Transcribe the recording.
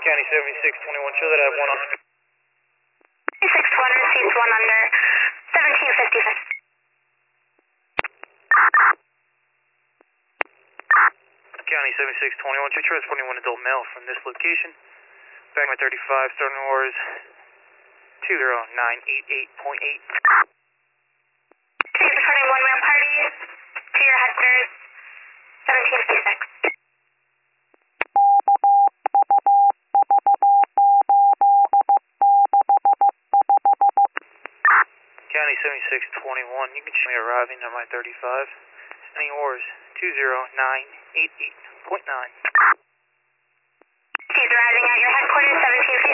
County 7621, show that I have one on. 6-1, received 1 under, 1755. County 7621, check transporting one adult male from this location. Back my 35, starting hours 20988.8. Reporting 1 male party to your headquarters, 1756. County 7621, you can show me arriving at my 35. Standing hours 20988.9. He's arriving at your headquarters, 1756.